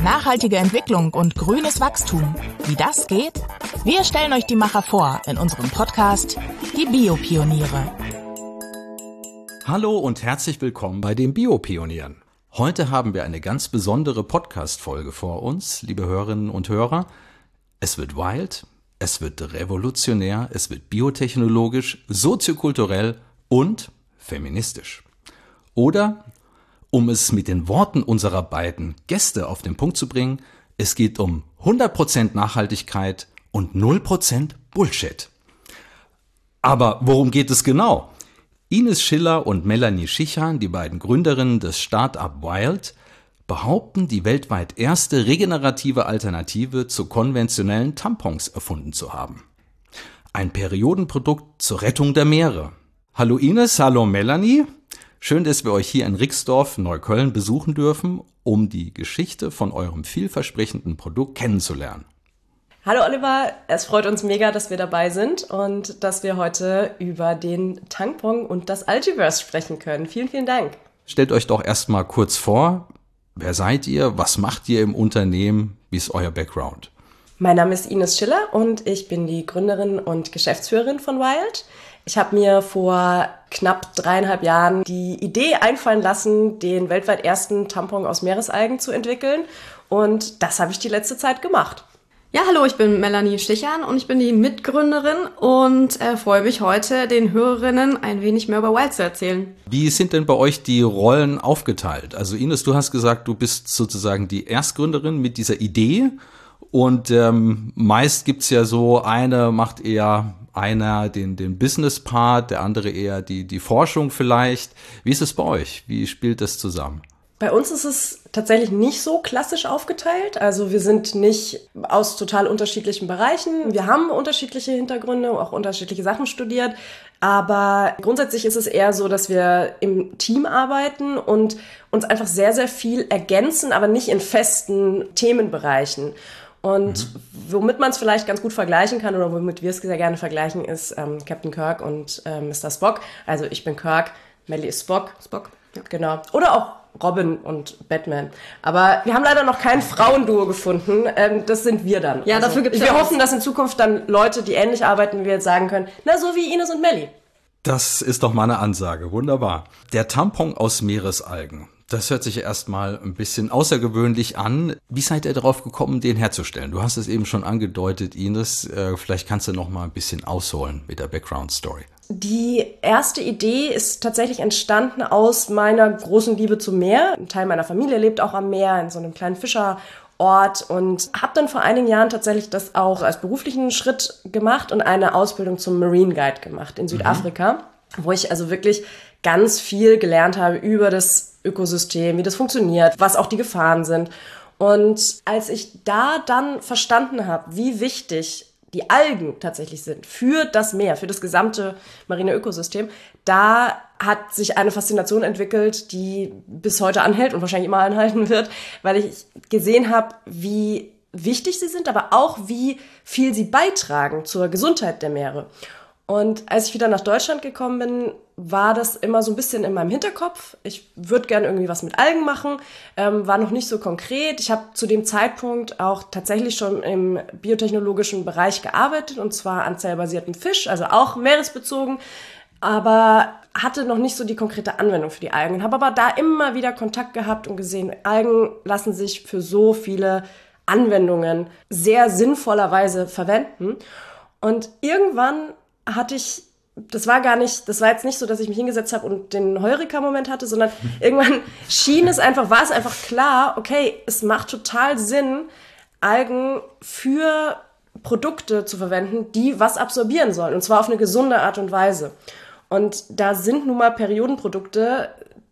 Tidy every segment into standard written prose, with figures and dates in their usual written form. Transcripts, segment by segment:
Nachhaltige Entwicklung und grünes Wachstum. Wie das geht? Wir stellen euch die Macher vor in unserem Podcast Die Biopioniere. Hallo und herzlich willkommen bei den Biopionieren. Heute haben wir eine ganz besondere Podcast-Folge vor uns, liebe Hörerinnen und Hörer. Es wird wild, es wird revolutionär, es wird biotechnologisch, soziokulturell und feministisch. Oder, um es mit den Worten unserer beiden Gäste auf den Punkt zu bringen, es geht um 100% Nachhaltigkeit und 0% Bullshit. Aber worum geht es genau? Ines Schiller und Melanie Schichan, die beiden Gründerinnen des Start-up Wild, behaupten, die weltweit erste regenerative Alternative zu konventionellen Tampons erfunden zu haben. Ein Periodenprodukt zur Rettung der Meere. Hallo Ines, hallo Melanie. Schön, dass wir euch hier in Rixdorf, Neukölln besuchen dürfen, um die Geschichte von eurem vielversprechenden Produkt kennenzulernen. Hallo Oliver, es freut uns mega, dass wir dabei sind und dass wir heute über den Tampon und das Algiverse sprechen können. Vielen, vielen Dank. Stellt euch doch erstmal kurz vor, wer seid ihr, was macht ihr im Unternehmen, wie ist euer Background? Mein Name ist Ines Schiller und ich bin die Gründerin und Geschäftsführerin von Wild. Ich habe mir vor knapp 3,5 Jahren die Idee einfallen lassen, den weltweit ersten Tampon aus Meeresalgen zu entwickeln. Und das habe ich die letzte Zeit gemacht. Ja, hallo, ich bin Melanie Schichan und ich bin die Mitgründerin und freue mich heute, den Hörerinnen ein wenig mehr über Wild zu erzählen. Wie sind denn bei euch die Rollen aufgeteilt? Also Ines, du hast gesagt, du bist sozusagen die Erstgründerin mit dieser Idee und meist gibt's ja so, einer den Business-Part, der andere eher die Forschung vielleicht. Wie ist es bei euch? Wie spielt das zusammen? Bei uns ist es tatsächlich nicht so klassisch aufgeteilt. Also wir sind nicht aus total unterschiedlichen Bereichen. Wir haben unterschiedliche Hintergründe, auch unterschiedliche Sachen studiert. Aber grundsätzlich ist es eher so, dass wir im Team arbeiten und uns einfach sehr, sehr viel ergänzen, aber nicht in festen Themenbereichen. Und womit man es vielleicht ganz gut vergleichen kann oder womit wir es sehr gerne vergleichen, ist Captain Kirk und Mr. Spock. Also ich bin Kirk, Melly ist Spock. Spock, ja. Genau. Oder auch Robin und Batman. Aber wir haben leider noch kein Frauenduo gefunden. Das sind wir dann. Ja, also, dafür gibt's wir hoffen, dass in Zukunft dann Leute, die ähnlich arbeiten wie wir, jetzt sagen können, na, so wie Ines und Melly. Das ist doch mal eine Ansage. Wunderbar. Der Tampon aus Meeresalgen. Das hört sich erstmal ein bisschen außergewöhnlich an. Wie seid ihr darauf gekommen, den herzustellen? Du hast es eben schon angedeutet, Ines. Vielleicht kannst du noch mal ein bisschen ausholen mit der Background-Story. Die erste Idee ist tatsächlich entstanden aus meiner großen Liebe zum Meer. Ein Teil meiner Familie lebt auch am Meer, in so einem kleinen Fischerort. Und habe dann vor einigen Jahren tatsächlich das auch als beruflichen Schritt gemacht und eine Ausbildung zum Marine Guide gemacht in Südafrika, wo ich also wirklich ganz viel gelernt habe über das Ökosystem, wie das funktioniert, was auch die Gefahren sind. Und als ich da dann verstanden habe, wie wichtig die Algen tatsächlich sind für das Meer, für das gesamte marine Ökosystem, da hat sich eine Faszination entwickelt, die bis heute anhält und wahrscheinlich immer anhalten wird, weil ich gesehen habe, wie wichtig sie sind, aber auch wie viel sie beitragen zur Gesundheit der Meere. Und als ich wieder nach Deutschland gekommen bin, war das immer so ein bisschen in meinem Hinterkopf. Ich würde gerne irgendwie was mit Algen machen, war noch nicht so konkret. Ich habe zu dem Zeitpunkt auch tatsächlich schon im biotechnologischen Bereich gearbeitet, und zwar an zellbasiertem Fisch, also auch meeresbezogen, aber hatte noch nicht so die konkrete Anwendung für die Algen. Habe aber da immer wieder Kontakt gehabt und gesehen, Algen lassen sich für so viele Anwendungen sehr sinnvollerweise verwenden. Und irgendwann hatte ich, das war jetzt nicht so, dass ich mich hingesetzt habe und den Heureka-Moment hatte, sondern irgendwann war es einfach klar, okay, es macht total Sinn, Algen für Produkte zu verwenden, die was absorbieren sollen, und zwar auf eine gesunde Art und Weise. Und da sind nun mal Periodenprodukte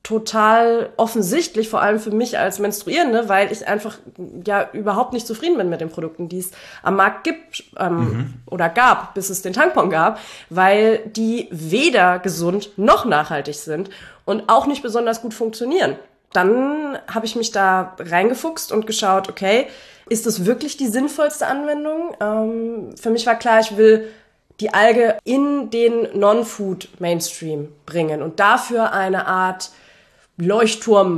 total offensichtlich, vor allem für mich als Menstruierende, weil ich einfach ja überhaupt nicht zufrieden bin mit den Produkten, die es am Markt gibt oder gab, bis es den Tampon gab, weil die weder gesund noch nachhaltig sind und auch nicht besonders gut funktionieren. Dann habe ich mich da reingefuchst und geschaut, okay, ist das wirklich die sinnvollste Anwendung? Für mich war klar, ich will die Alge in den Non-Food-Mainstream bringen und dafür eine Art Leuchtturm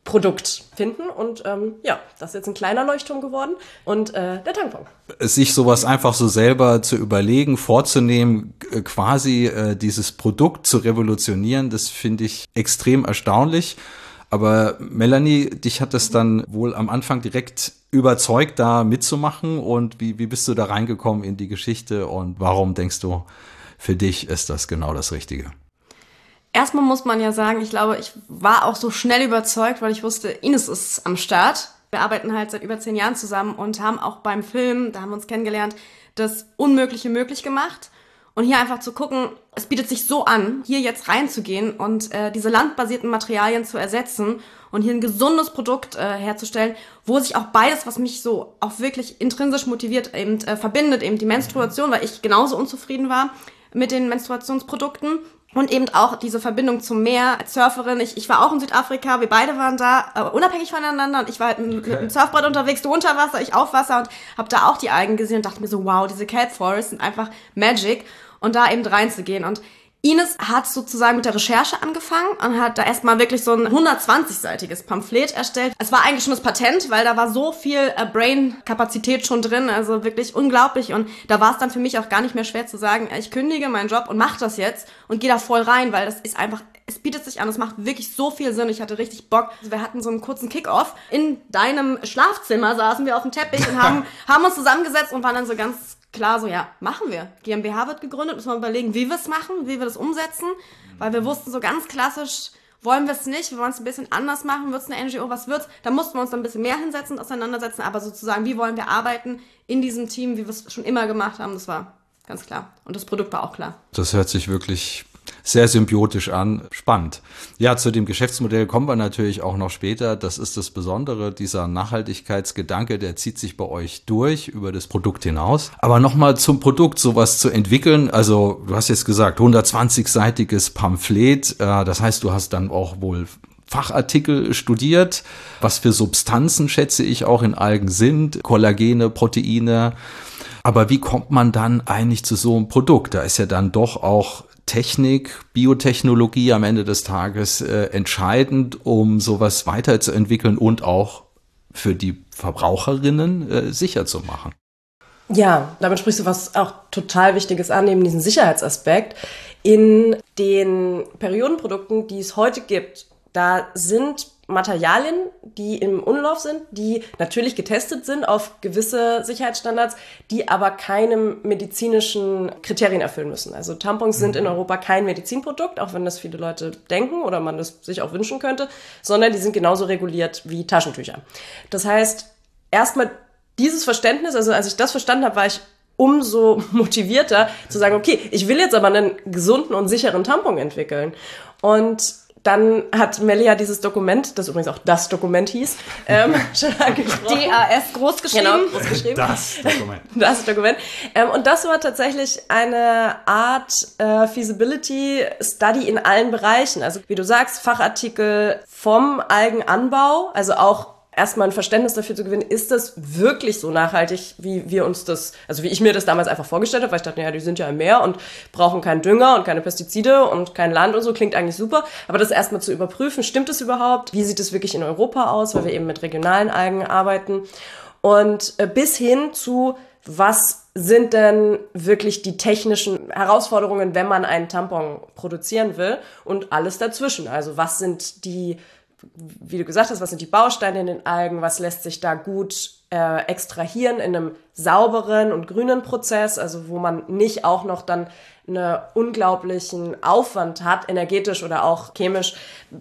Produkt finden. Und das ist jetzt ein kleiner Leuchtturm geworden und der Tampon. Sich sowas einfach so selber zu überlegen, vorzunehmen, quasi dieses Produkt zu revolutionieren, das finde ich extrem erstaunlich. Aber Melanie, dich hat es dann wohl am Anfang direkt überzeugt, da mitzumachen. Und wie bist du da reingekommen in die Geschichte und warum denkst du, für dich ist das genau das Richtige? Erstmal muss man ja sagen, ich glaube, ich war auch so schnell überzeugt, weil ich wusste, Ines ist am Start. Wir arbeiten halt seit über 10 Jahren zusammen und haben auch beim Film, da haben wir uns kennengelernt, das Unmögliche möglich gemacht. Und hier einfach zu gucken, es bietet sich so an, hier jetzt reinzugehen und diese landbasierten Materialien zu ersetzen und hier ein gesundes Produkt herzustellen, wo sich auch beides, was mich so auch wirklich intrinsisch motiviert, eben verbindet, eben die Menstruation, weil ich genauso unzufrieden war mit den Menstruationsprodukten. Und eben auch diese Verbindung zum Meer als Surferin. Ich war auch in Südafrika, wir beide waren da, unabhängig voneinander. Und ich war halt mit dem Surfbrett unterwegs, du unter Wasser, ich auf Wasser und habe da auch die Algen gesehen und dachte mir so, wow, diese Kelp Forests sind einfach Magic. Und da eben reinzugehen. Und Ines hat sozusagen mit der Recherche angefangen und hat da erstmal wirklich so ein 120-seitiges Pamphlet erstellt. Es war eigentlich schon das Patent, weil da war so viel Brain-Kapazität schon drin, also wirklich unglaublich. Und da war es dann für mich auch gar nicht mehr schwer zu sagen, ich kündige meinen Job und mache das jetzt und gehe da voll rein, weil das ist einfach, es bietet sich an, es macht wirklich so viel Sinn. Ich hatte richtig Bock. Wir hatten so einen kurzen Kick-Off. In deinem Schlafzimmer saßen wir auf dem Teppich und haben uns zusammengesetzt und waren dann so ganz klar so, ja, machen wir. GmbH wird gegründet, müssen wir überlegen, wie wir es machen, wie wir das umsetzen, weil wir wussten so ganz klassisch, wollen wir es nicht, wir wollen es ein bisschen anders machen, wird es eine NGO, was wird's? Da mussten wir uns dann ein bisschen mehr hinsetzen, auseinandersetzen, aber sozusagen, wie wollen wir arbeiten in diesem Team, wie wir es schon immer gemacht haben, das war ganz klar. Und das Produkt war auch klar. Das hört sich wirklich sehr symbiotisch an. Spannend. Ja, zu dem Geschäftsmodell kommen wir natürlich auch noch später. Das ist das Besondere. Dieser Nachhaltigkeitsgedanke, der zieht sich bei euch durch über das Produkt hinaus. Aber nochmal zum Produkt, sowas zu entwickeln. Also du hast jetzt gesagt, 120-seitiges Pamphlet. Das heißt, du hast dann auch wohl Fachartikel studiert, was für Substanzen, schätze ich, auch in Algen sind, Kollagene, Proteine. Aber wie kommt man dann eigentlich zu so einem Produkt? Da ist ja dann doch auch Technik, Biotechnologie am Ende des Tages entscheidend, um sowas weiterzuentwickeln und auch für die Verbraucherinnen sicher zu machen. Ja, damit sprichst du was auch total Wichtiges an, neben diesem Sicherheitsaspekt. In den Periodenprodukten, die es heute gibt, da sind Materialien, die im Umlauf sind, die natürlich getestet sind auf gewisse Sicherheitsstandards, die aber keinem medizinischen Kriterien erfüllen müssen. Also Tampons sind in Europa kein Medizinprodukt, auch wenn das viele Leute denken oder man das sich auch wünschen könnte, sondern die sind genauso reguliert wie Taschentücher. Das heißt, erstmal dieses Verständnis, also als ich das verstanden habe, war ich umso motivierter zu sagen, okay, ich will jetzt aber einen gesunden und sicheren Tampon entwickeln. Und dann hat Melli ja dieses Dokument, das übrigens auch das Dokument hieß, schon angesprochen. DAS groß geschrieben. Genau, groß geschrieben. Das Dokument. Das Dokument. Und das war tatsächlich eine Art Feasibility Study in allen Bereichen. Also wie du sagst, Fachartikel vom Algenanbau, also auch erstmal ein Verständnis dafür zu gewinnen, ist das wirklich so nachhaltig, wie wir uns das, also wie ich mir das damals einfach vorgestellt habe, weil ich dachte, ja, die sind ja im Meer und brauchen keinen Dünger und keine Pestizide und kein Land und so, klingt eigentlich super, aber das erstmal zu überprüfen, stimmt es überhaupt, wie sieht es wirklich in Europa aus, weil wir eben mit regionalen Algen arbeiten und bis hin zu, was sind denn wirklich die technischen Herausforderungen, wenn man einen Tampon produzieren will und alles dazwischen, also was sind die, wie du gesagt hast, was sind die Bausteine in den Algen, was lässt sich da gut extrahieren in einem sauberen und grünen Prozess, also wo man nicht auch noch dann einen unglaublichen Aufwand hat, energetisch oder auch chemisch,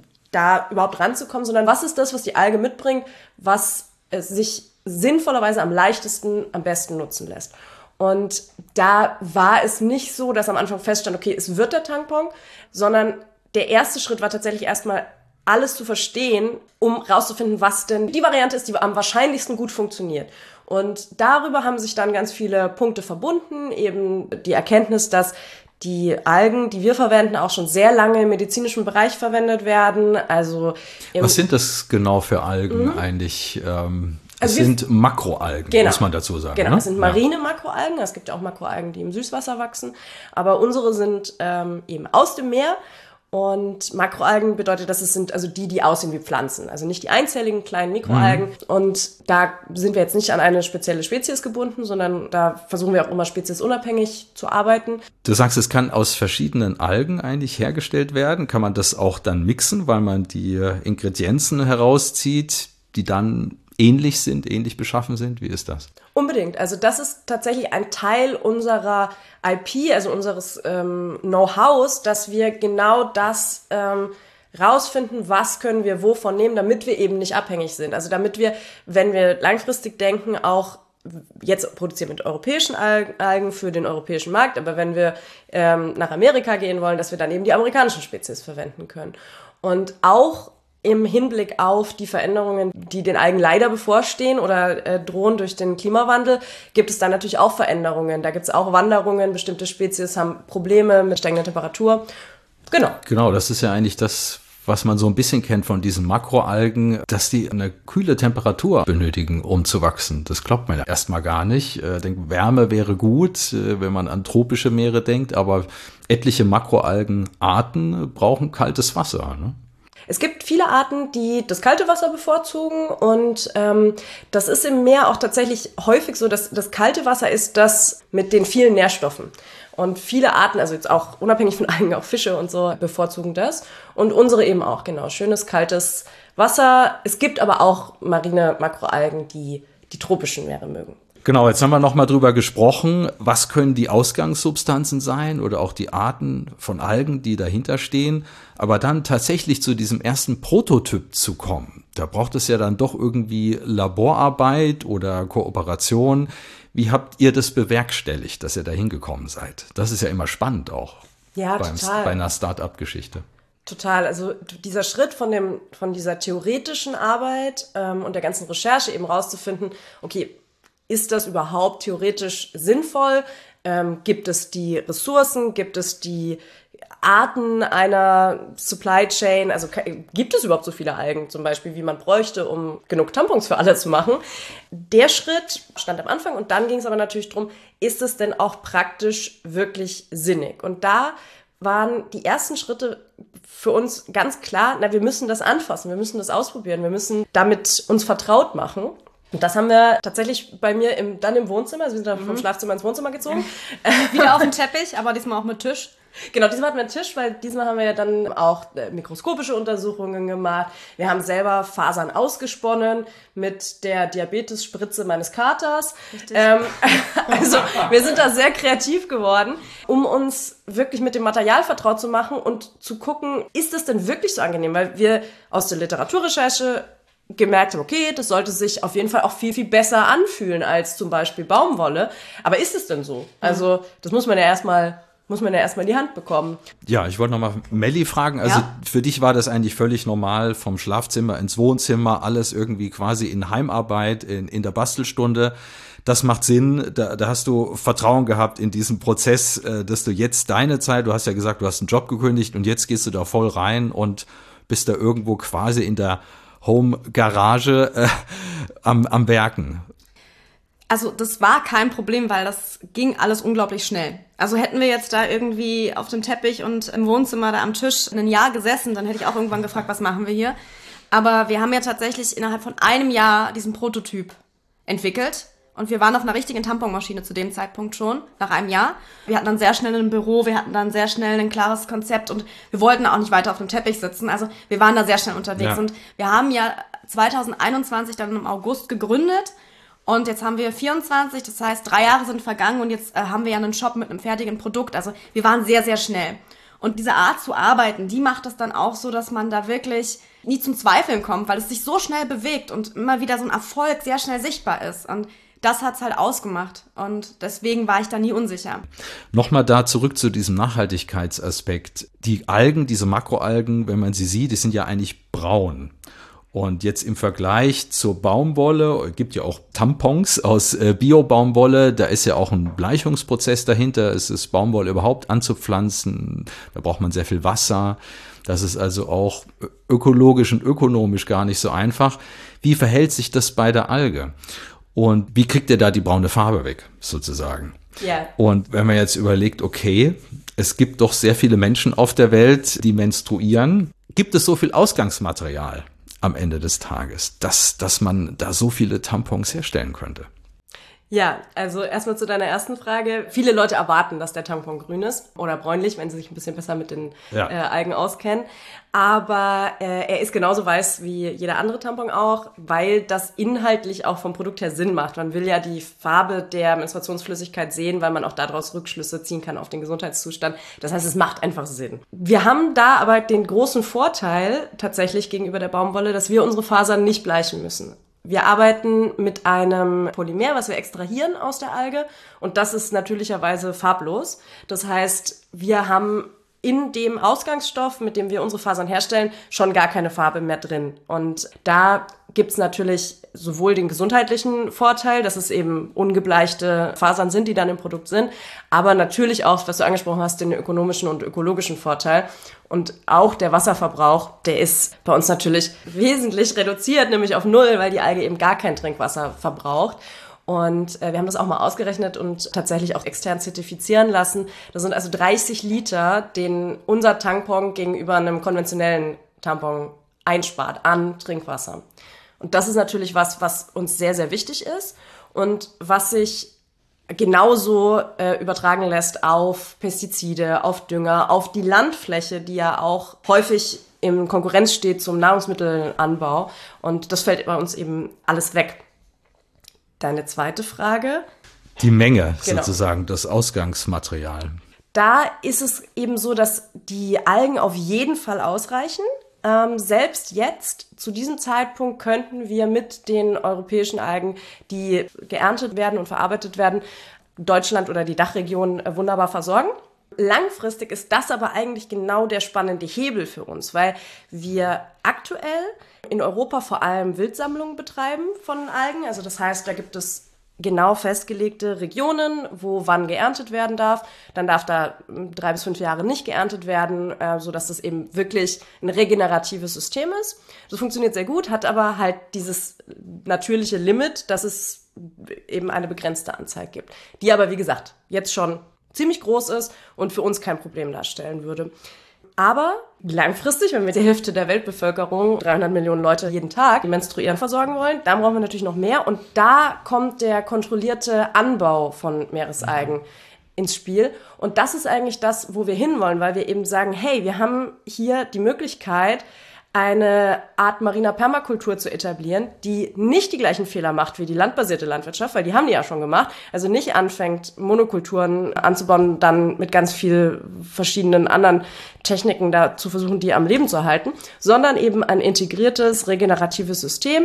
da überhaupt ranzukommen, sondern was ist das, was die Alge mitbringt, was sich sinnvollerweise am leichtesten, am besten nutzen lässt. Und da war es nicht so, dass am Anfang feststand, okay, es wird der Tampon, sondern der erste Schritt war tatsächlich erstmal alles zu verstehen, um rauszufinden, was denn die Variante ist, die am wahrscheinlichsten gut funktioniert. Und darüber haben sich dann ganz viele Punkte verbunden, eben die Erkenntnis, dass die Algen, die wir verwenden, auch schon sehr lange im medizinischen Bereich verwendet werden. Also was sind das genau für Algen eigentlich? Es sind Makroalgen, genau, muss man dazu sagen. Genau, ne? es sind marine Makroalgen. Es gibt ja auch Makroalgen, die im Süßwasser wachsen. Aber unsere sind eben aus dem Meer. Und Makroalgen bedeutet, dass es sind also die aussehen wie Pflanzen. Also nicht die einzelligen kleinen Mikroalgen. Und da sind wir jetzt nicht an eine spezielle Spezies gebunden, sondern da versuchen wir auch immer speziesunabhängig zu arbeiten. Du sagst, es kann aus verschiedenen Algen eigentlich hergestellt werden. Kann man das auch dann mixen, weil man die Ingredienzen herauszieht, die dann ähnlich beschaffen sind? Wie ist das? Unbedingt. Also das ist tatsächlich ein Teil unserer IP, also unseres Know-hows, dass wir genau das rausfinden, was können wir wovon nehmen, damit wir eben nicht abhängig sind. Also damit wir, wenn wir langfristig denken, auch jetzt produzieren mit europäischen Algen für den europäischen Markt, aber wenn wir nach Amerika gehen wollen, dass wir dann eben die amerikanischen Spezies verwenden können. Und auch im Hinblick auf die Veränderungen, die den Algen leider bevorstehen oder drohen durch den Klimawandel, gibt es dann natürlich auch Veränderungen. Da gibt es auch Wanderungen, bestimmte Spezies haben Probleme mit steigender Temperatur. Genau, das ist ja eigentlich das, was man so ein bisschen kennt von diesen Makroalgen, dass die eine kühle Temperatur benötigen, um zu wachsen. Das glaubt man ja erstmal gar nicht. Ich denke, Wärme wäre gut, wenn man an tropische Meere denkt, aber etliche Makroalgenarten brauchen kaltes Wasser, ne? Es gibt viele Arten, die das kalte Wasser bevorzugen und das ist im Meer auch tatsächlich häufig so, dass das kalte Wasser ist das mit den vielen Nährstoffen. Und viele Arten, also jetzt auch unabhängig von Algen, auch Fische und so, bevorzugen das. Und unsere eben auch, genau. Schönes, kaltes Wasser. Es gibt aber auch marine Makroalgen, die tropischen Meere mögen. Genau, jetzt haben wir nochmal drüber gesprochen, was können die Ausgangssubstanzen sein oder auch die Arten von Algen, die dahinter stehen. Aber dann tatsächlich zu diesem ersten Prototyp zu kommen, da braucht es ja dann doch irgendwie Laborarbeit oder Kooperation. Wie habt ihr das bewerkstelligt, dass ihr da hingekommen seid? Das ist ja immer spannend auch total. Bei einer Start-up-Geschichte. Total, also dieser Schritt von dieser theoretischen Arbeit und der ganzen Recherche eben rauszufinden, okay, ist das überhaupt theoretisch sinnvoll? Gibt es die Ressourcen? Gibt es die Arten einer Supply Chain? Also gibt es überhaupt so viele Algen zum Beispiel, wie man bräuchte, um genug Tampons für alle zu machen? Der Schritt stand am Anfang und dann ging es aber natürlich darum, ist es denn auch praktisch wirklich sinnig? Und da waren die ersten Schritte für uns ganz klar, wir müssen das anfassen, wir müssen das ausprobieren, wir müssen damit uns vertraut machen. Und das haben wir tatsächlich bei mir dann im Wohnzimmer, also wir sind dann vom Schlafzimmer ins Wohnzimmer gezogen. Wieder auf den Teppich, aber diesmal auch mit Tisch. Genau, diesmal hatten wir einen Tisch, weil diesmal haben wir ja dann auch mikroskopische Untersuchungen gemacht. Wir haben selber Fasern ausgesponnen mit der Diabetes-Spritze meines Katers. Also wir sind da sehr kreativ geworden, um uns wirklich mit dem Material vertraut zu machen und zu gucken, ist es denn wirklich so angenehm? Weil wir aus der Literaturrecherche gemerkt habe, okay, das sollte sich auf jeden Fall auch viel, viel besser anfühlen als zum Beispiel Baumwolle. Aber ist es denn so? Also das muss man ja erstmal in die Hand bekommen. Ja, ich wollte nochmal Melli fragen, also für dich war das eigentlich völlig normal, vom Schlafzimmer ins Wohnzimmer, alles irgendwie quasi in Heimarbeit, in der Bastelstunde. Das macht Sinn, da hast du Vertrauen gehabt in diesen Prozess, dass du jetzt deine Zeit, du hast ja gesagt, du hast einen Job gekündigt und jetzt gehst du da voll rein und bist da irgendwo quasi in der Home-Garage am Werken. Also das war kein Problem, weil das ging alles unglaublich schnell. Also hätten wir jetzt da irgendwie auf dem Teppich und im Wohnzimmer da am Tisch ein Jahr gesessen, dann hätte ich auch irgendwann gefragt, was machen wir hier? Aber wir haben ja tatsächlich innerhalb von einem Jahr diesen Prototyp entwickelt. Und wir waren auf einer richtigen Tamponmaschine zu dem Zeitpunkt schon, nach einem Jahr. Wir hatten dann sehr schnell ein Büro, wir hatten dann sehr schnell ein klares Konzept und wir wollten auch nicht weiter auf dem Teppich sitzen. Also wir waren da sehr schnell unterwegs. Ja. Und wir haben ja 2021 dann im August gegründet und jetzt haben wir 24, das heißt 3 Jahre sind vergangen und jetzt haben wir ja einen Shop mit einem fertigen Produkt. Also wir waren sehr, sehr schnell. Und diese Art zu arbeiten, die macht es dann auch so, dass man da wirklich nie zum Zweifeln kommt, weil es sich so schnell bewegt und immer wieder so ein Erfolg sehr schnell sichtbar ist. Und das hat's halt ausgemacht und deswegen war ich da nie unsicher. Nochmal da zurück zu diesem Nachhaltigkeitsaspekt. Die Algen, diese Makroalgen, wenn man sie sieht, die sind ja eigentlich braun. Und jetzt im Vergleich zur Baumwolle, gibt ja auch Tampons aus Bio-Baumwolle, da ist ja auch ein Bleichungsprozess dahinter. Es ist Baumwolle überhaupt anzupflanzen, da braucht man sehr viel Wasser. Das ist also auch ökologisch und ökonomisch gar nicht so einfach. Wie verhält sich das bei der Alge? Und wie kriegt ihr da die braune Farbe weg, sozusagen? Ja. Und wenn man jetzt überlegt, okay, es gibt doch sehr viele Menschen auf der Welt, die menstruieren, gibt es so viel Ausgangsmaterial am Ende des Tages, dass man da so viele Tampons herstellen könnte? Ja, also erstmal zu deiner ersten Frage. Viele Leute erwarten, dass der Tampon grün ist oder bräunlich, wenn sie sich ein bisschen besser mit den Algen auskennen. Aber er ist genauso weiß wie jeder andere Tampon auch, weil das inhaltlich auch vom Produkt her Sinn macht. Man will ja die Farbe der Menstruationsflüssigkeit sehen, weil man auch daraus Rückschlüsse ziehen kann auf den Gesundheitszustand. Das heißt, es macht einfach Sinn. Wir haben da aber den großen Vorteil tatsächlich gegenüber der Baumwolle, dass wir unsere Fasern nicht bleichen müssen. Wir arbeiten mit einem Polymer, was wir extrahieren aus der Alge, und das ist natürlicherweise farblos. Das heißt, wir haben in dem Ausgangsstoff, mit dem wir unsere Fasern herstellen, schon gar keine Farbe mehr drin. Und da gibt's natürlich sowohl den gesundheitlichen Vorteil, dass es eben ungebleichte Fasern sind, die dann im Produkt sind, aber natürlich auch, was du angesprochen hast, den ökonomischen und ökologischen Vorteil. Und auch der Wasserverbrauch, der ist bei uns natürlich wesentlich reduziert, nämlich auf 0, weil die Alge eben gar kein Trinkwasser verbraucht. Und wir haben das auch mal ausgerechnet und tatsächlich auch extern zertifizieren lassen. Das sind also 30 Liter, den unser Tampon gegenüber einem konventionellen Tampon einspart an Trinkwasser. Und das ist natürlich was uns sehr, sehr wichtig ist und was sich genauso übertragen lässt auf Pestizide, auf Dünger, auf die Landfläche, die ja auch häufig in Konkurrenz steht zum Nahrungsmittelanbau. Und das fällt bei uns eben alles weg. Deine zweite Frage? Die Menge Genau. sozusagen, das Ausgangsmaterial. Da ist es eben so, dass die Algen auf jeden Fall ausreichen. Selbst jetzt, zu diesem Zeitpunkt, könnten wir mit den europäischen Algen, die geerntet werden und verarbeitet werden, Deutschland oder die Dachregion wunderbar versorgen. Langfristig ist das aber eigentlich genau der spannende Hebel für uns, weil wir aktuell in Europa vor allem Wildsammlungen betreiben von Algen. Also das heißt, da gibt es genau festgelegte Regionen, wo wann geerntet werden darf. Dann darf da 3 bis 5 Jahre nicht geerntet werden, sodass das eben wirklich ein regeneratives System ist. Das funktioniert sehr gut, hat aber halt dieses natürliche Limit, dass es eben eine begrenzte Anzahl gibt, die aber, wie gesagt, jetzt schon ziemlich groß ist und für uns kein Problem darstellen würde. Aber langfristig, wenn wir die Hälfte der Weltbevölkerung, 300 Millionen Leute jeden Tag, die menstruieren, versorgen wollen, dann brauchen wir natürlich noch mehr. Und da kommt der kontrollierte Anbau von Meeresalgen ins Spiel. Und das ist eigentlich das, wo wir hinwollen, weil wir eben sagen, hey, wir haben hier die Möglichkeit, eine Art mariner Permakultur zu etablieren, die nicht die gleichen Fehler macht wie die landbasierte Landwirtschaft, weil die haben die ja schon gemacht. Also nicht anfängt, Monokulturen anzubauen, dann mit ganz viel verschiedenen anderen Techniken da zu versuchen, die am Leben zu erhalten, sondern eben ein integriertes, regeneratives System,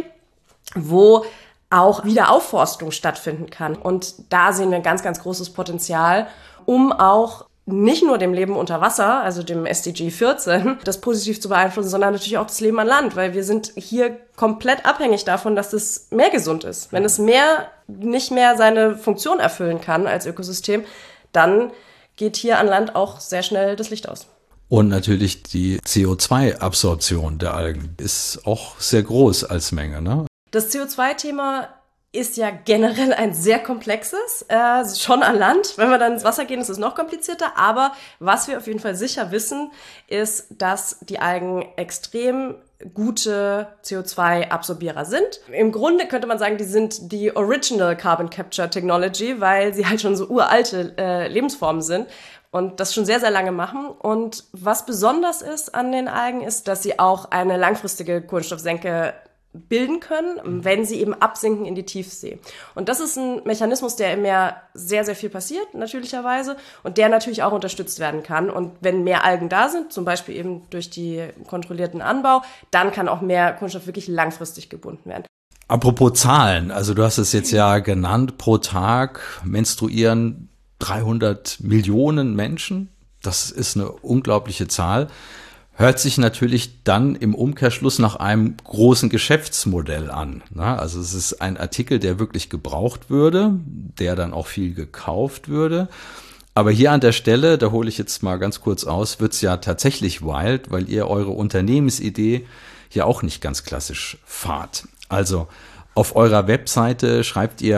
wo auch Wiederaufforstung stattfinden kann. Und da sehen wir ein ganz, ganz großes Potenzial, um auch nicht nur dem Leben unter Wasser, also dem SDG 14, das positiv zu beeinflussen, sondern natürlich auch das Leben an Land, weil wir sind hier komplett abhängig davon, dass das Meer gesund ist. Wenn das Meer nicht mehr seine Funktion erfüllen kann als Ökosystem, dann geht hier an Land auch sehr schnell das Licht aus. Und natürlich die CO2-Absorption der Algen ist auch sehr groß als Menge, ne? Das CO2-Thema ist ja generell ein sehr komplexes, schon an Land. Wenn wir dann ins Wasser gehen, ist es noch komplizierter. Aber was wir auf jeden Fall sicher wissen, ist, dass die Algen extrem gute CO2-Absorbierer sind. Im Grunde könnte man sagen, die sind die Original Carbon Capture Technology, weil sie halt schon so uralte Lebensformen sind und das schon sehr, sehr lange machen. Und was besonders ist an den Algen, ist, dass sie auch eine langfristige Kohlenstoffsenke bilden können, wenn sie eben absinken in die Tiefsee. Und das ist ein Mechanismus, der im Meer sehr, sehr viel passiert, natürlicherweise, und der natürlich auch unterstützt werden kann. Und wenn mehr Algen da sind, zum Beispiel eben durch die kontrollierten Anbau, dann kann auch mehr Kohlenstoff wirklich langfristig gebunden werden. Apropos Zahlen, also du hast es jetzt ja genannt, pro Tag menstruieren 300 Millionen Menschen. Das ist eine unglaubliche Zahl. Hört sich natürlich dann im Umkehrschluss nach einem großen Geschäftsmodell an. Also es ist ein Artikel, der wirklich gebraucht würde, der dann auch viel gekauft würde. Aber hier an der Stelle, da hole ich jetzt mal ganz kurz aus, wird's ja tatsächlich wild, weil ihr eure Unternehmensidee ja auch nicht ganz klassisch fahrt. Also auf eurer Webseite schreibt ihr,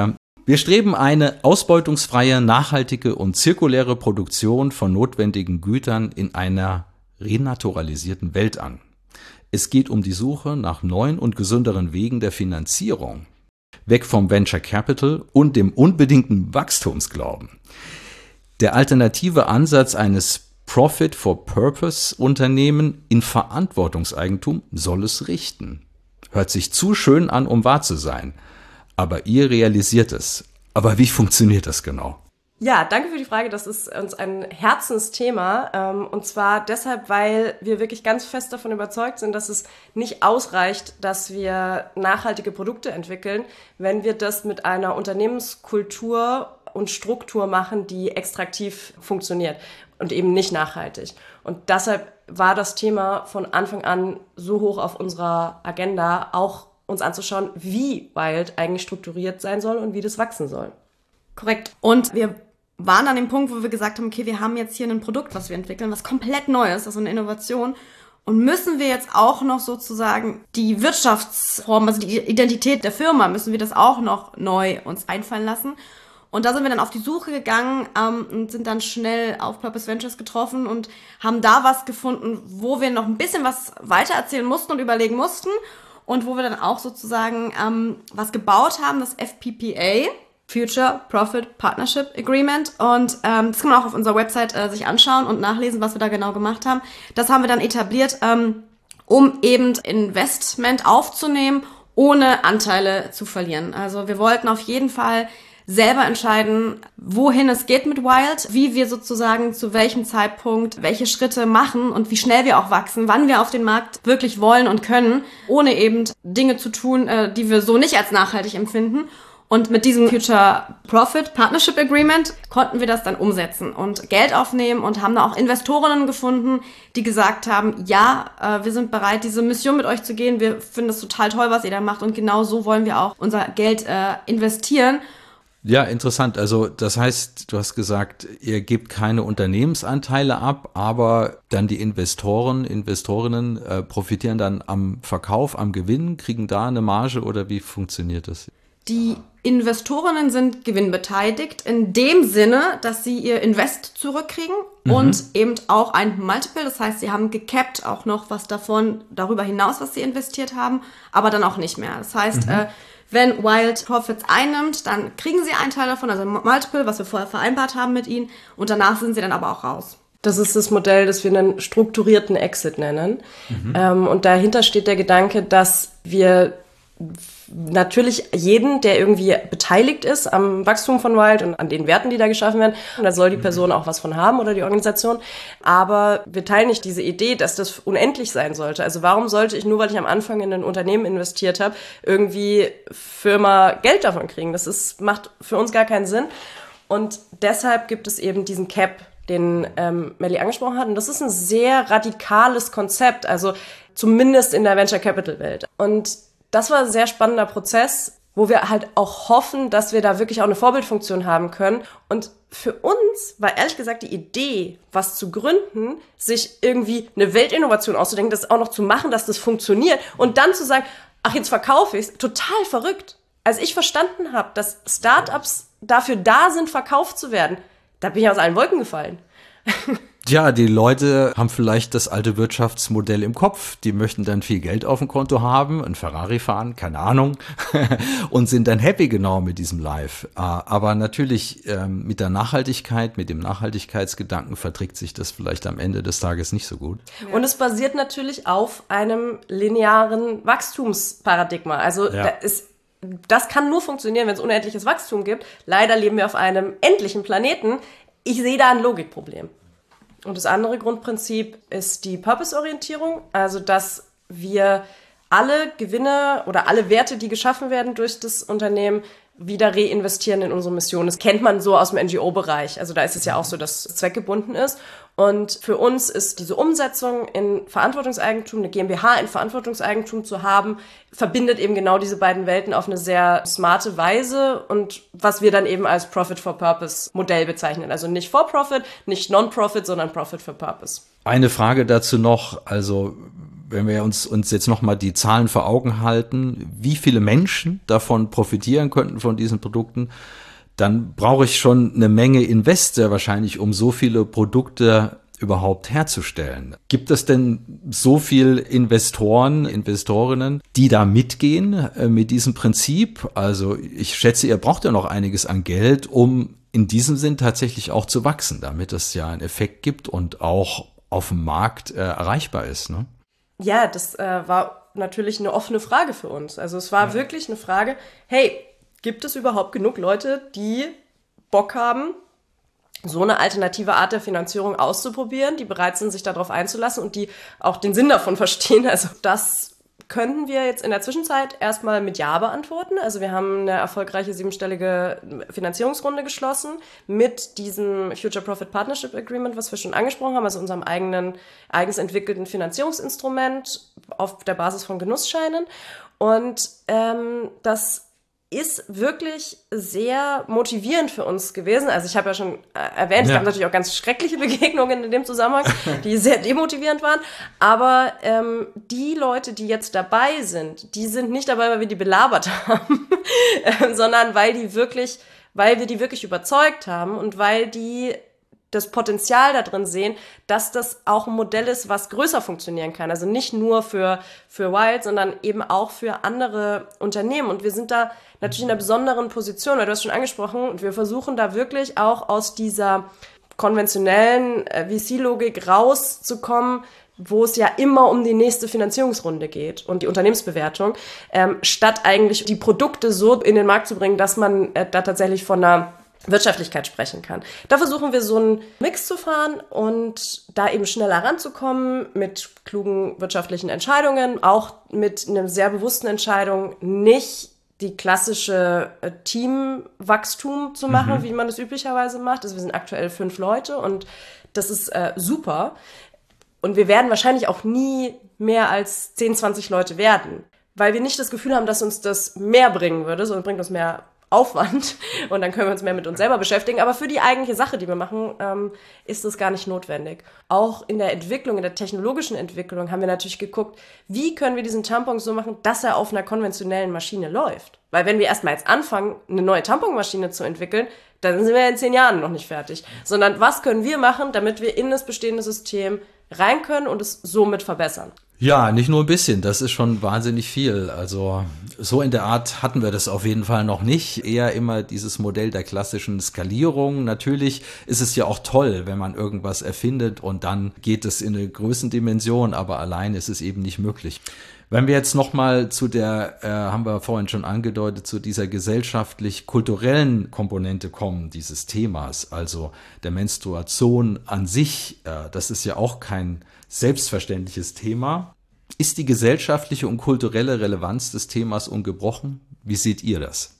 Wir streben eine ausbeutungsfreie, nachhaltige und zirkuläre Produktion von notwendigen Gütern in einer renaturalisierten Welt an. Es geht um die Suche nach neuen und gesünderen Wegen der Finanzierung. Weg vom Venture Capital und dem unbedingten Wachstumsglauben. Der alternative Ansatz eines Profit-for-Purpose-Unternehmen in Verantwortungseigentum soll es richten. Hört sich zu schön an, um wahr zu sein. Aber ihr realisiert es. Aber wie funktioniert das genau? Ja, danke für die Frage. Das ist uns ein Herzensthema. Und zwar deshalb, weil wir wirklich ganz fest davon überzeugt sind, dass es nicht ausreicht, dass wir nachhaltige Produkte entwickeln, wenn wir das mit einer Unternehmenskultur und Struktur machen, die extraktiv funktioniert und eben nicht nachhaltig. Und deshalb war das Thema von Anfang an so hoch auf unserer Agenda, auch uns anzuschauen, wie Wild eigentlich strukturiert sein soll und wie das wachsen soll. Korrekt. Und wir waren an dem Punkt, wo wir gesagt haben, okay, wir haben jetzt hier ein Produkt, was wir entwickeln, was komplett neu ist, also eine Innovation. Und müssen wir jetzt auch noch sozusagen die Wirtschaftsform, also die Identität der Firma, müssen wir das auch noch neu uns einfallen lassen. Und da sind wir dann auf die Suche gegangen und sind dann schnell auf Purpose Ventures getroffen und haben da was gefunden, wo wir noch ein bisschen was weiter erzählen mussten und überlegen mussten. Und wo wir dann auch sozusagen was gebaut haben, das FPPA, Future Profit Partnership Agreement. Und das kann man auch auf unserer Website sich anschauen und nachlesen, was wir da genau gemacht haben. Das haben wir dann etabliert, um eben Investment aufzunehmen, ohne Anteile zu verlieren. Also wir wollten auf jeden Fall selber entscheiden, wohin es geht mit Wild, wie wir sozusagen zu welchem Zeitpunkt welche Schritte machen und wie schnell wir auch wachsen, wann wir auf den Markt wirklich wollen und können, ohne eben Dinge zu tun, die wir so nicht als nachhaltig empfinden. Und mit diesem Future Profit Partnership Agreement konnten wir das dann umsetzen und Geld aufnehmen und haben da auch Investorinnen gefunden, die gesagt haben, ja, wir sind bereit, diese Mission mit euch zu gehen. Wir finden es total toll, was ihr da macht und genau so wollen wir auch unser Geld investieren. Ja, interessant. Also das heißt, du hast gesagt, ihr gebt keine Unternehmensanteile ab, aber dann die Investorinnen profitieren dann am Verkauf, am Gewinn, kriegen da eine Marge oder wie funktioniert das? Die Investorinnen sind gewinnbeteiligt in dem Sinne, dass sie ihr Invest zurückkriegen und eben auch ein Multiple. Das heißt, sie haben gecapped auch noch was davon, darüber hinaus, was sie investiert haben, aber dann auch nicht mehr. Das heißt, wenn Wild Profits einnimmt, dann kriegen sie einen Teil davon, also ein Multiple, was wir vorher vereinbart haben mit ihnen. Und danach sind sie dann aber auch raus. Das ist das Modell, das wir einen strukturierten Exit nennen. Und dahinter steht der Gedanke, dass wir natürlich jeden, der irgendwie beteiligt ist am Wachstum von Wild und an den Werten, die da geschaffen werden, und da soll die Person auch was von haben oder die Organisation, aber wir teilen nicht diese Idee, dass das unendlich sein sollte. Also warum sollte ich, nur weil ich am Anfang in ein Unternehmen investiert habe, irgendwie Firma Geld davon kriegen? Macht für uns gar keinen Sinn und deshalb gibt es eben diesen Cap, den Melly angesprochen hat und das ist ein sehr radikales Konzept, also zumindest in der Venture Capital Welt. Und das war ein sehr spannender Prozess, wo wir halt auch hoffen, dass wir da wirklich auch eine Vorbildfunktion haben können. Und für uns war ehrlich gesagt die Idee, was zu gründen, sich irgendwie eine Weltinnovation auszudenken, das auch noch zu machen, dass das funktioniert und dann zu sagen, ach, jetzt verkaufe ich es, total verrückt. Als ich verstanden habe, dass Startups dafür da sind, verkauft zu werden, da bin ich aus allen Wolken gefallen. Ja, die Leute haben vielleicht das alte Wirtschaftsmodell im Kopf. Die möchten dann viel Geld auf dem Konto haben, ein Ferrari fahren, keine Ahnung, und sind dann happy genau mit diesem Life. Aber natürlich mit der Nachhaltigkeit, mit dem Nachhaltigkeitsgedanken verträgt sich das vielleicht am Ende des Tages nicht so gut. Ja. Und es basiert natürlich auf einem linearen Wachstumsparadigma. Also das kann nur funktionieren, wenn es unendliches Wachstum gibt. Leider leben wir auf einem endlichen Planeten. Ich sehe da ein Logikproblem. Und das andere Grundprinzip ist die Purpose-Orientierung, also dass wir alle Gewinne oder alle Werte, die geschaffen werden durch das Unternehmen, wieder reinvestieren in unsere Mission. Das kennt man so aus dem NGO-Bereich. Also da ist es ja auch so, dass es zweckgebunden ist. Und für uns ist diese Umsetzung in Verantwortungseigentum, eine GmbH in Verantwortungseigentum zu haben, verbindet eben genau diese beiden Welten auf eine sehr smarte Weise und was wir dann eben als Profit-for-Purpose-Modell bezeichnen. Also nicht For-Profit, nicht Non-Profit, sondern Profit-for-Purpose. Eine Frage dazu noch, also wenn wir uns jetzt nochmal die Zahlen vor Augen halten, wie viele Menschen davon profitieren könnten von diesen Produkten, dann brauche ich schon eine Menge Investor wahrscheinlich, um so viele Produkte überhaupt herzustellen. Gibt es denn so viel Investoren, Investorinnen, die da mitgehen mit diesem Prinzip? Also ich schätze, ihr braucht ja noch einiges an Geld, um in diesem Sinn tatsächlich auch zu wachsen, damit es ja einen Effekt gibt und auch auf dem Markt erreichbar ist, ne? Ja, das war natürlich eine offene Frage für uns. Also es war wirklich eine Frage, hey, gibt es überhaupt genug Leute, die Bock haben, so eine alternative Art der Finanzierung auszuprobieren, die bereit sind, sich darauf einzulassen und die auch den Sinn davon verstehen. Also das könnten wir jetzt in der Zwischenzeit erstmal mit Ja beantworten. Also wir haben eine erfolgreiche 7-stellige Finanzierungsrunde geschlossen mit diesem Future Profit Partnership Agreement, was wir schon angesprochen haben, also unserem eigens entwickelten Finanzierungsinstrument auf der Basis von Genussscheinen. Und das ist wirklich sehr motivierend für uns gewesen. Also ich habe ja schon erwähnt, es gab natürlich auch ganz schreckliche Begegnungen in dem Zusammenhang, die sehr demotivierend waren. Aber die Leute, die jetzt dabei sind, die sind nicht dabei, weil wir die belabert haben, sondern weil wir die wirklich überzeugt haben und weil die das Potenzial da drin sehen, dass das auch ein Modell ist, was größer funktionieren kann. Also nicht nur für Wild, sondern eben auch für andere Unternehmen. Und wir sind da natürlich in einer besonderen Position, weil du hast schon angesprochen, und wir versuchen da wirklich auch aus dieser konventionellen VC-Logik rauszukommen, wo es ja immer um die nächste Finanzierungsrunde geht und die Unternehmensbewertung, statt eigentlich die Produkte so in den Markt zu bringen, dass man da tatsächlich von einer Wirtschaftlichkeit sprechen kann. Da versuchen wir so einen Mix zu fahren und da eben schneller ranzukommen mit klugen wirtschaftlichen Entscheidungen, auch mit einer sehr bewussten Entscheidung, nicht die klassische Teamwachstum zu machen, wie man es üblicherweise macht. Also wir sind aktuell 5 Leute und das ist super. Und wir werden wahrscheinlich auch nie mehr als 10, 20 Leute werden, weil wir nicht das Gefühl haben, dass uns das mehr bringen würde, sondern bringt uns mehr Aufwand und dann können wir uns mehr mit uns selber beschäftigen. Aber für die eigentliche Sache, die wir machen, ist das gar nicht notwendig. Auch in der Entwicklung, in der technologischen Entwicklung haben wir natürlich geguckt, wie können wir diesen Tampon so machen, dass er auf einer konventionellen Maschine läuft. Weil wenn wir erstmal jetzt anfangen, eine neue Tamponmaschine zu entwickeln, dann sind wir in 10 Jahren noch nicht fertig. Sondern was können wir machen, damit wir in das bestehende System rein können und es somit verbessern? Ja, nicht nur ein bisschen, das ist schon wahnsinnig viel. Also so in der Art hatten wir das auf jeden Fall noch nicht. Eher immer dieses Modell der klassischen Skalierung. Natürlich ist es ja auch toll, wenn man irgendwas erfindet und dann geht es in eine Größendimension, aber allein ist es eben nicht möglich. Wenn wir jetzt nochmal zu der, haben wir vorhin schon angedeutet, zu dieser gesellschaftlich-kulturellen Komponente kommen, dieses Themas, also der Menstruation an sich, das ist ja auch kein selbstverständliches Thema. Ist die gesellschaftliche und kulturelle Relevanz des Themas ungebrochen? Wie seht ihr das?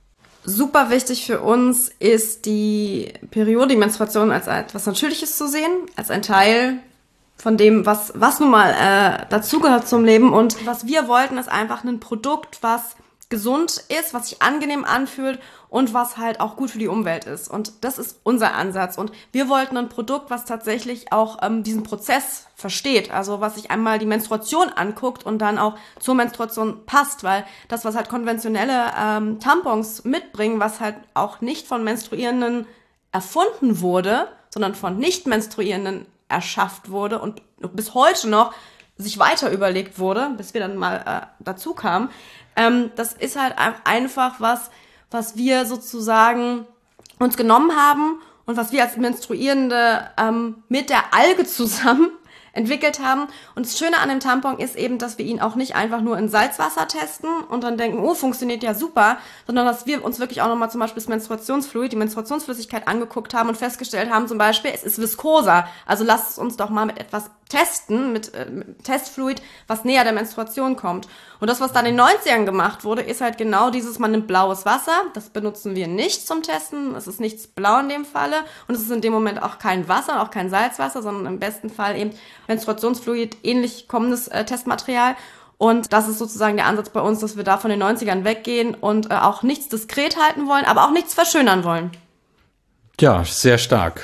Super wichtig für uns ist die Periode, die Menstruation als etwas Natürliches zu sehen, als ein Teil von dem, was nun mal dazugehört zum Leben. Und was wir wollten, ist einfach ein Produkt, was gesund ist, was sich angenehm anfühlt und was halt auch gut für die Umwelt ist. Und das ist unser Ansatz. Und wir wollten ein Produkt, was tatsächlich auch diesen Prozess versteht. Also was sich einmal die Menstruation anguckt und dann auch zur Menstruation passt. Weil das, was halt konventionelle Tampons mitbringen, was halt auch nicht von Menstruierenden erfunden wurde, sondern von Nicht-Menstruierenden erschafft wurde und bis heute noch sich weiter überlegt wurde, bis wir dann mal dazu kamen. Das ist halt einfach was wir sozusagen uns genommen haben und was wir als Menstruierende mit der Alge zusammen entwickelt haben. Und das Schöne an dem Tampon ist eben, dass wir ihn auch nicht einfach nur in Salzwasser testen und dann denken, oh, funktioniert ja super, sondern dass wir uns wirklich auch nochmal zum Beispiel das Menstruationsfluid, die Menstruationsflüssigkeit angeguckt haben und festgestellt haben, zum Beispiel, es ist viskoser. Also lasst es uns doch mal mit etwas testen, mit Testfluid, was näher der Menstruation kommt. Und das, was dann in den 90ern gemacht wurde, ist halt genau dieses, man nimmt blaues Wasser, das benutzen wir nicht zum Testen, es ist nichts blau in dem Falle und es ist in dem Moment auch kein Wasser, auch kein Salzwasser, sondern im besten Fall eben Menstruationsfluid, ähnlich kommendes Testmaterial. Und das ist sozusagen der Ansatz bei uns, dass wir da von den 90ern weggehen und auch nichts diskret halten wollen, aber auch nichts verschönern wollen. Ja, sehr stark.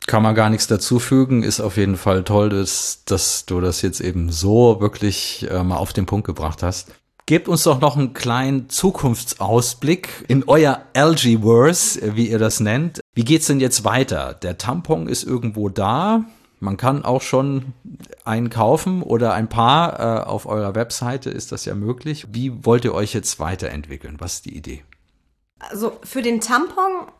Kann man gar nichts dazu fügen, ist auf jeden Fall toll, dass du das jetzt eben so wirklich mal auf den Punkt gebracht hast. Gebt uns doch noch einen kleinen Zukunftsausblick in euer Algae-Verse, wie ihr das nennt. Wie geht's denn jetzt weiter? Der Tampon ist irgendwo da. Man kann auch schon einen kaufen oder ein paar. Auf eurer Webseite ist das ja möglich. Wie wollt ihr euch jetzt weiterentwickeln? Was ist die Idee? Also für den Tampon,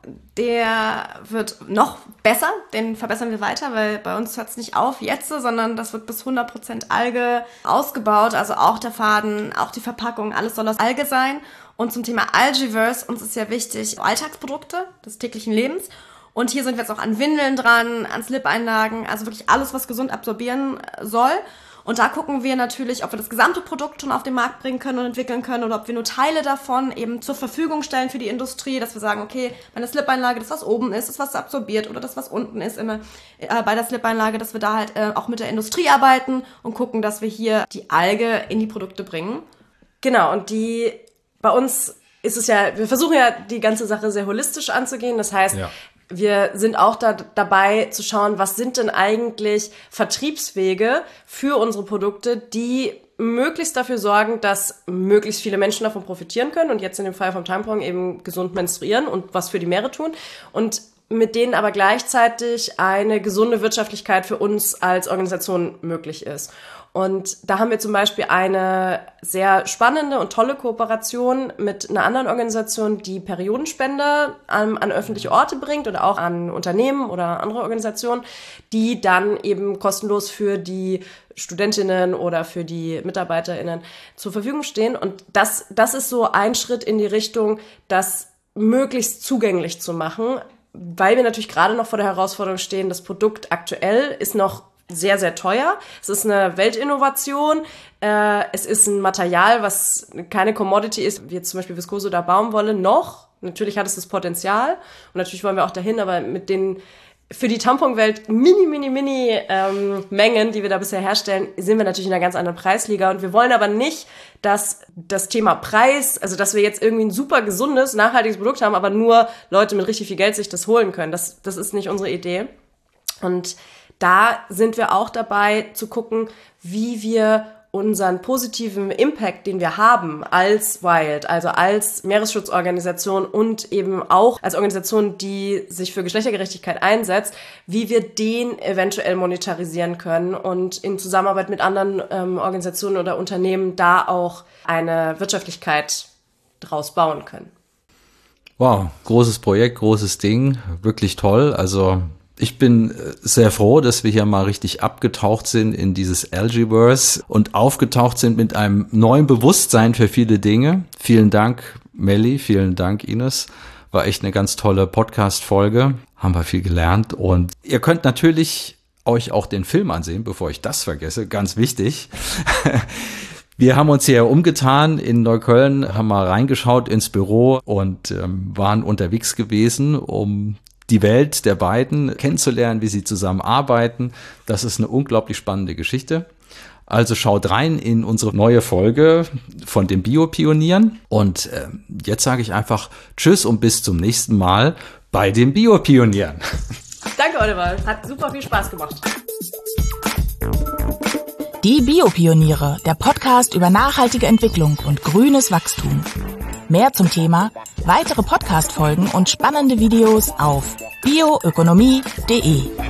der wird noch besser, den verbessern wir weiter, weil bei uns hört es nicht auf jetzt, sondern das wird bis 100% Alge ausgebaut, also auch der Faden, auch die Verpackung, alles soll aus Alge sein. Und zum Thema Algae-Verse, uns ist ja wichtig, Alltagsprodukte des täglichen Lebens. Und hier sind wir jetzt auch an Windeln dran, an Slip-Einlagen, also wirklich alles, was gesund absorbieren soll. Und da gucken wir natürlich, ob wir das gesamte Produkt schon auf den Markt bringen können und entwickeln können oder ob wir nur Teile davon eben zur Verfügung stellen für die Industrie, dass wir sagen, okay, meine Slip-Einlage, das was oben ist, das was absorbiert oder das was unten ist immer bei der Slip-Einlage, dass wir da halt auch mit der Industrie arbeiten und gucken, dass wir hier die Alge in die Produkte bringen. Genau, und bei uns ist es ja, wir versuchen ja die ganze Sache sehr holistisch anzugehen, das heißt, wir sind auch dabei zu schauen, was sind denn eigentlich Vertriebswege für unsere Produkte, die möglichst dafür sorgen, dass möglichst viele Menschen davon profitieren können und jetzt in dem Fall vom Tampon eben gesund menstruieren und was für die Meere tun und mit denen aber gleichzeitig eine gesunde Wirtschaftlichkeit für uns als Organisation möglich ist. Und da haben wir zum Beispiel eine sehr spannende und tolle Kooperation mit einer anderen Organisation, die Periodenspender an öffentliche Orte bringt oder auch an Unternehmen oder andere Organisationen, die dann eben kostenlos für die Studentinnen oder für die MitarbeiterInnen zur Verfügung stehen. Und das ist so ein Schritt in die Richtung, das möglichst zugänglich zu machen, weil wir natürlich gerade noch vor der Herausforderung stehen, das Produkt aktuell ist noch sehr, sehr teuer. Es ist eine Weltinnovation. Es ist ein Material, was keine Commodity ist, wie jetzt zum Beispiel Viskose oder Baumwolle noch. Natürlich hat es das Potenzial und natürlich wollen wir auch dahin, aber mit den für die Tamponwelt mini Mengen, die wir da bisher herstellen, sind wir natürlich in einer ganz anderen Preisliga und wir wollen aber nicht, dass das Thema Preis, also dass wir jetzt irgendwie ein super gesundes, nachhaltiges Produkt haben, aber nur Leute mit richtig viel Geld sich das holen können. Das ist nicht unsere Idee. Und da sind wir auch dabei zu gucken, wie wir unseren positiven Impact, den wir haben als Wild, also als Meeresschutzorganisation und eben auch als Organisation, die sich für Geschlechtergerechtigkeit einsetzt, wie wir den eventuell monetarisieren können und in Zusammenarbeit mit anderen Organisationen oder Unternehmen da auch eine Wirtschaftlichkeit draus bauen können. Wow, großes Projekt, großes Ding, wirklich toll. Also ich bin sehr froh, dass wir hier mal richtig abgetaucht sind in dieses Algae-Verse und aufgetaucht sind mit einem neuen Bewusstsein für viele Dinge. Vielen Dank, Melli, vielen Dank, Ines. War echt eine ganz tolle Podcast-Folge. Haben wir viel gelernt und ihr könnt natürlich euch auch den Film ansehen, bevor ich das vergesse. Ganz wichtig. Wir haben uns hier umgetan in Neukölln, haben mal reingeschaut ins Büro und waren unterwegs gewesen, um die Welt der beiden kennenzulernen, wie sie zusammen arbeiten. Das ist eine unglaublich spannende Geschichte. Also schaut rein in unsere neue Folge von den Biopionieren. Und jetzt sage ich einfach Tschüss und bis zum nächsten Mal bei den Biopionieren. Danke, Oliver. Hat super viel Spaß gemacht. Die Biopioniere, der Podcast über nachhaltige Entwicklung und grünes Wachstum. Mehr zum Thema, weitere Podcast-Folgen und spannende Videos auf bioökonomie.de.